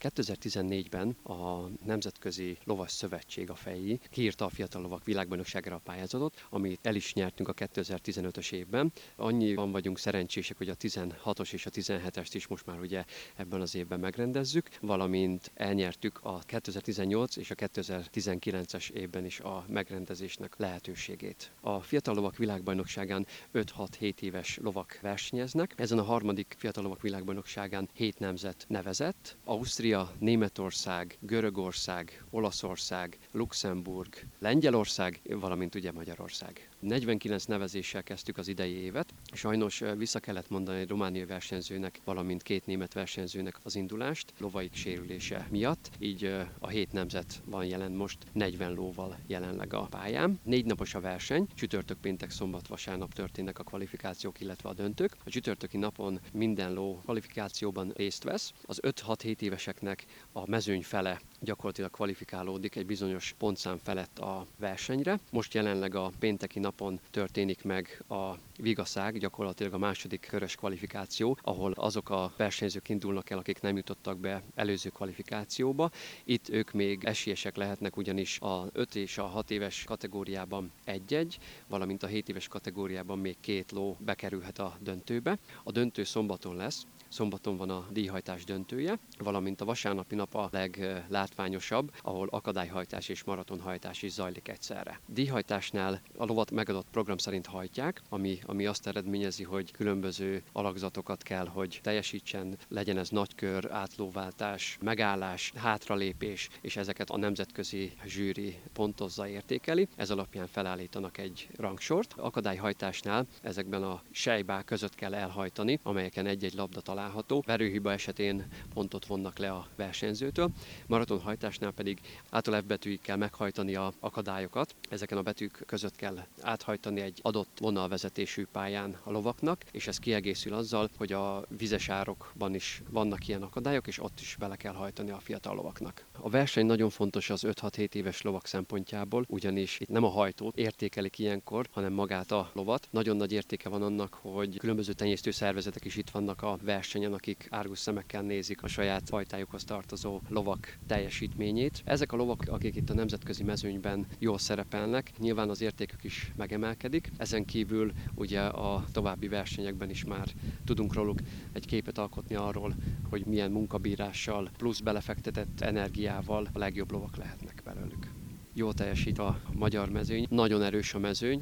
2014-ben a Nemzetközi Lovas Szövetség, a FEI kiírta a Fiatal Lovak Világbajnokságára a pályázatot, amit el is nyertünk a 2015-ös évben. Annyiban vagyunk szerencsések, hogy a 16-os és a 17-est is most már ugye ebben az évben megrendezzük, valamint elnyertük a 2018 és a 2019-es évben is a megrendezésnek lehetőségét. A Fiatal Lovak Világbajnokságán 5-6-7 éves lovak versenyeznek. Ezen a harmadik Fiatal Lovak Világbajnokságán 7 nemzet nevezett. Ausztria, Németország, Görögország, Olaszország, Luxemburg, Lengyelország, valamint ugye Magyarország. 49 nevezéssel kezdtük az idei évet. Sajnos vissza kellett mondani egy romániai versenyzőnek, valamint 2 német versenyzőnek az indulást lovaik sérülése miatt. Így a 7 nemzet van jelen most 40 lóval jelenleg a pályán. 4 napos a verseny, csütörtök, péntek, szombat, vasárnap történnek a kvalifikációk, illetve a döntők. A csütörtöki napon minden ló kvalifikációban részt vesz. Az 5-6-7 éveseknek a mezőny fele gyakorlatilag kvalifikálódik egy bizonyos pontszám felett a versenyre. Most jelenleg a pénteki napon történik meg a vigaszág, gyakorlatilag a második körös kvalifikáció, ahol azok a versenyzők indulnak el, akik nem jutottak be előző kvalifikációba. Itt ők még esélyesek lehetnek, ugyanis a 5 és a 6 éves kategóriában 1-1, valamint a 7 éves kategóriában még 2 ló bekerülhet a döntőbe. A döntő szombaton lesz. Szombaton van a díjhajtás döntője, valamint a vasárnapi nap a leglátványosabb, ahol akadályhajtás és maratonhajtás is zajlik egyszerre. Díjhajtásnál a lovat megadott program szerint hajtják, ami azt eredményezi, hogy különböző alakzatokat kell, hogy teljesítsen, legyen ez nagykör, átlóváltás, megállás, hátralépés, és ezeket a nemzetközi zsűri pontozza, értékeli. Ez alapján felállítanak egy rangsort. Akadályhajtásnál ezekben a sejbák között kell elhajtani, amelyeken egy-egy labda található. Verőhiba esetén pontot vonnak le a versenyzőtől. Maratonhajtásnál pedig A-tól F betűig kell meghajtani a akadályokat. Ezeken a betűk között kell áthajtani egy adott vonalvezetésű pályán a lovaknak, és ez kiegészül azzal, hogy a vizes árokban is vannak ilyen akadályok, és ott is bele kell hajtani a fiatal lovaknak. A verseny nagyon fontos az 5-6-7 éves lovak szempontjából, ugyanis itt nem a hajtót értékelik ilyenkor, hanem magát a lovat. Nagyon nagy értéke van annak, hogy különböző tenyésztő szervezetek is itt vannak a versenyen, akik árgus szemekkel nézik a saját fajtájukhoz tartozó lovak teljesítményét. Ezek a lovak, akik itt a nemzetközi mezőnyben jól szerepelnek, nyilván az értékük is megemelkedik. Ezen kívül ugye a további versenyekben is már tudunk róluk egy képet alkotni arról, hogy milyen munkabírással, plusz belefektetett energiával a legjobb lovak lehetnek belőlük. Jól teljesít a magyar mezőny, nagyon erős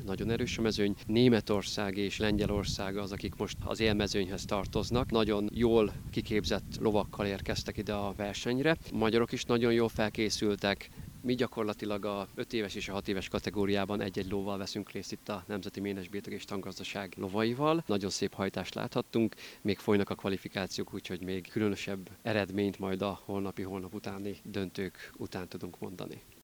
a mezőny. Németország és Lengyelország az, akik most az élmezőnyhez tartoznak. Nagyon jól kiképzett lovakkal érkeztek ide a versenyre. A magyarok is nagyon jól felkészültek. Mi gyakorlatilag a 5 éves és a 6 éves kategóriában egy-egy lóval veszünk részt itt a Nemzeti Ménesbirtok és Tangazdaság lovaival. Nagyon szép hajtást láthattunk, még folynak a kvalifikációk, úgyhogy még különösebb eredményt majd a holnap utáni döntők után tudunk mondani.